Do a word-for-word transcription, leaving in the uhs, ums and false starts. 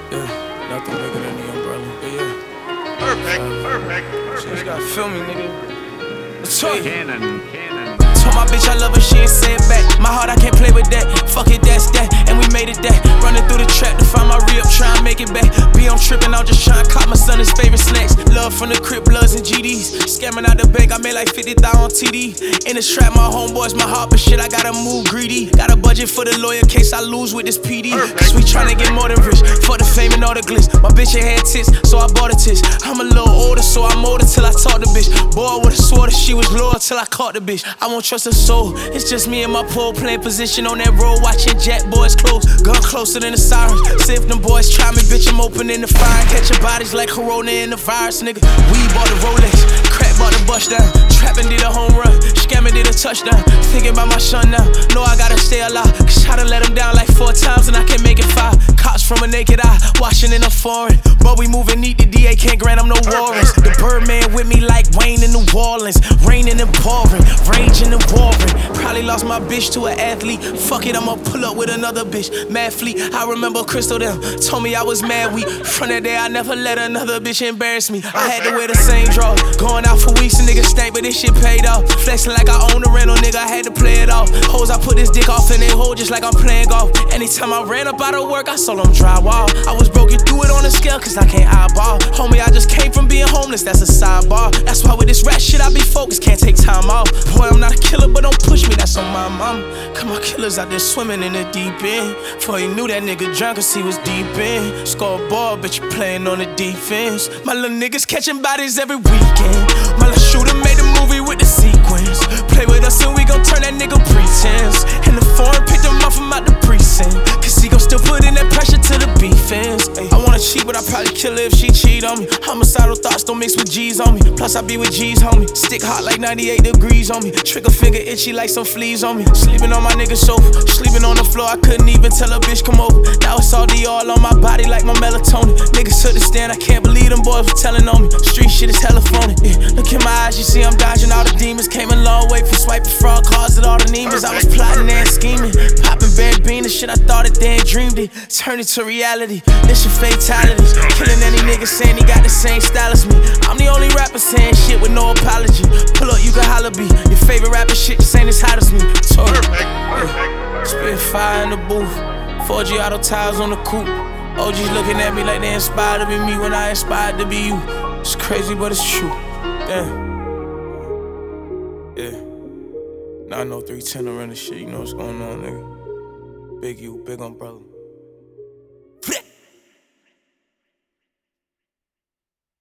Yeah, nothing bigger than the umbrella. But yeah. Perfect, uh, perfect, perfect. So you gotta feel me, nigga. Let's talk. Cannon, cannon. Told my bitch I love her, she ain't say it back. My heart, I can't play with that. Fuck it, that's that. And we made it that. Running through the trap to find my re-up, try and make it back. Be on trippin', I'm just trying to cop my son his favorite snacks. Love from the crib, bloods and G Ds. Scamming out the bank, I made like fifty thousand on T D. In the strap, my homeboys, my heart, but shit, I gotta move greedy. Got a budget for the lawyer case I lose with this P D. Cause we tryna get more than rich. For the fame and all the glitz. My bitch ain't had tits, so I bought a tits. I'm a little older, so I'm older till I talk the bitch. Boy, I would've swore that she was loyal till I caught the bitch. I won't trust her soul. It's just me and my pole playing position on that road, watching Jack boys close. Gun closer than the sirens. See if them boys try me, bitch, I'm opening the fire. Catching bodies like Corona in the virus, nigga. We bought the Rolex, crack bought the bust down. Trapping did a home run, scamming did a touchdown. Thinking about my son now, know I gotta stay alive. Cause I done let him down like four times and I can't make it five. Cops from a naked eye, watching in a foreign. But we moving neat, the D A can't grant them no warrants. The Birdman with me like Wayne in New Orleans. Raining and pouring, raging and warring. Probably lost my bitch to an athlete. Fuck it, I'ma pull up with another bitch. Mad fleet, I remember Crystal them told me I was mad weak. From that day I never let another bitch embarrass me. I had to wear the same draw. Going out for weeks, and niggas stank, but this shit paid off. Flexing like I own a rental, nigga, I had to play it off. Hoes, I put this dick off and they hold just like I'm playing golf. Anytime I ran up out of work, I sold them drywall. I was broke, you threw it on the scale, cause I can't eyeball. Homie, I just came from being homeless, that's a sidebar. That's why with this rap shit I be focused, can't take time off. Boy, I'm not a killer, but don't push me, that's on my mom. Cause my killers out there swimming in the deep end. Before he knew that nigga drunk, cause he was deep in. Scoreboard, bitch, you playing on the defense. My little niggas catching bodies every weekend. My little shooter made a movie with the sequence. Play with us and we gon' turn that nigga pretense. And the foreign picked him off from out the precinct. Cause he gon' still put in that pressure to the defense. Ay, I wanna cheat, but I probably kill her if she cheat on me. Homicidal thoughts don't mix with G's on me. Plus I be with G's, homie. Stick hot like ninety-eight degrees on me. Trigger finger itchy like some fleas on me. Sleeping on my nigga sofa, sleeping on the floor. I couldn't even tell a bitch come over. Now it's all the all on my body like my melatonin. Niggas took the stand, I can't believe them boys were telling on me. Street shit is hella phony. Yeah, look in my eyes, you see I'm dodging all the demons. Came a long way from swiping fraud cards at all the Nemas. I was plotting and scheming, popping bambina shit. I thought it then dreamed it, turned it to reality. This your fatality, killing any nigga saying he got the same style as me. I'm the only rapper saying shit with no apology. Pull up, you can holla be. Your favorite rapper shit just ain't as hot as me. So, yeah, spit fire in the booth, four G auto tires on the coupe. O Gs looking at me like they inspired to be me when I inspired to be you. It's crazy, but it's true. Damn. Yeah. nine oh three ten around the shit, you know what's going on, nigga. Big U, big umbrella.